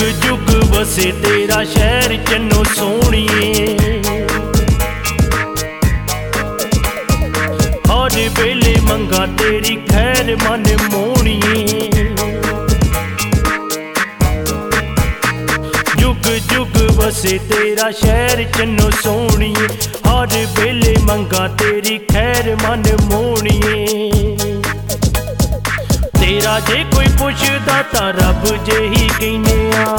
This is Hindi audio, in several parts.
जुग बसे तेरा शहर चन्नो सोहणिए, हर वेले मंगा तेरी खैर मन मोहणिए। जुग जुग बसे तेरा शहर चन्नो सोहणिए, हर वेले मंगा तेरी खैर मन मोहणिए। तेरा जे कोई पुछदा तां रब जे ही कहने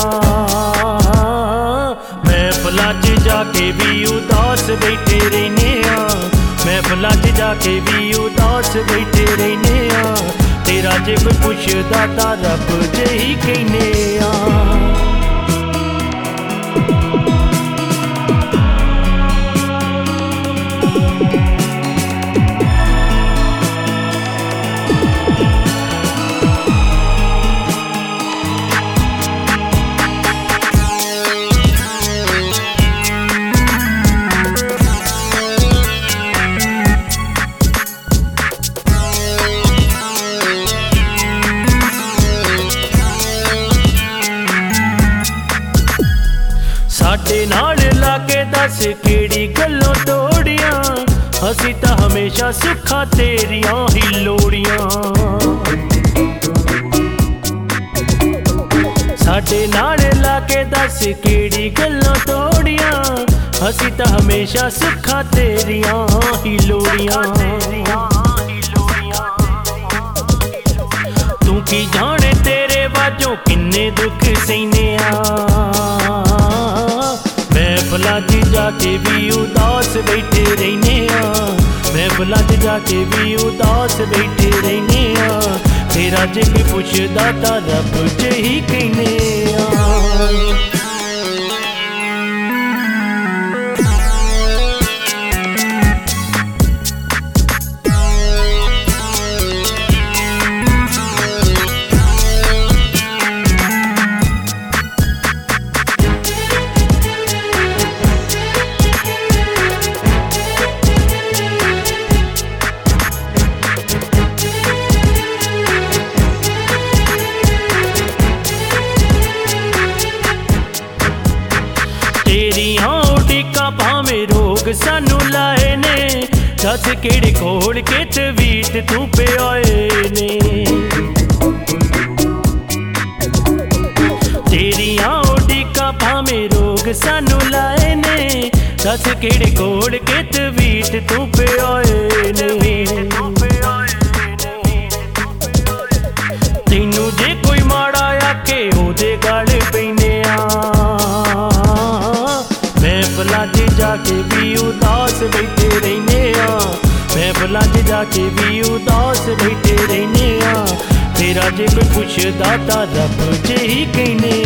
महफिलां च जाके भी उदास बैठे रहने, महफिलां च जाके भी उदास बैठे रहने। तेरा जे कोई पुछदा तां रब जे ही कहने साडे नाल लाके दस केड़ी गल्लों तोड़ियां, असी तां हमेशा सुखा तेरियां ही लोड़ियां। साडे नाल लाके दस केड़ी गल्लों तोड़ियां, असी तां हमेशा सुखा तेरियां ही लोड़ियां। तू की जाने तेरे बाजों किन्ने दुख सहीने महफिलां च जाके भी उदास बैठे रहने, महफिलां च जाके भी उदास बैठे रहने। तेरा जे कोई पुछदा तां रब जे ही कहने भावें रोग सानू लाए ने, दस केड़े खोल के तवीट तू पे आए ने। तेरियां उडिका भावें रोग सानू लाए ने, दस केड़े खोल के तवीट तू पे आए ने। तैनू जे कोई माड़ा आके ओदे गल पैने महफिलां च जाके भी उदास बैठे रहने, महफिलां च जाके भी उदास बैठे रहने। तेरा जे कोई पुछदा तां रब जे ही कहने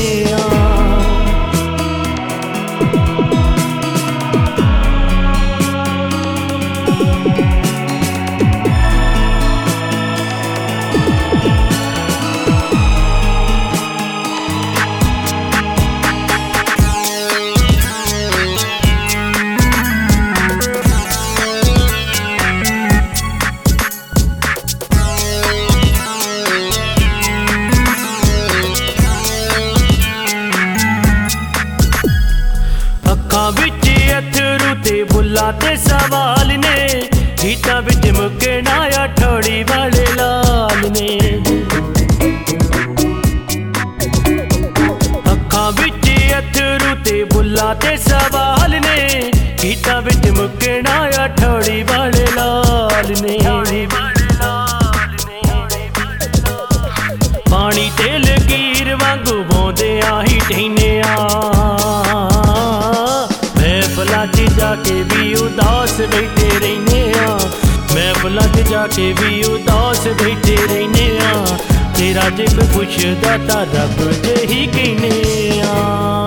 बुला ते सवाल ने, गीतां विच मुकना ठोड़ी वाले लाल ने। अखां विच अथरू ते बुला ते सवाल ने, गीतां विच मुकना ठोड़ी वाले लाल ने। पानी ते लकीर वांगू बोंदे आही ठहने महफिलां च जाके भी उदास बैठे रहने, महफिलां च जाके भी उदास बैठे रहने। तेरा जे कोई पुछदा तां रब जे ही कहने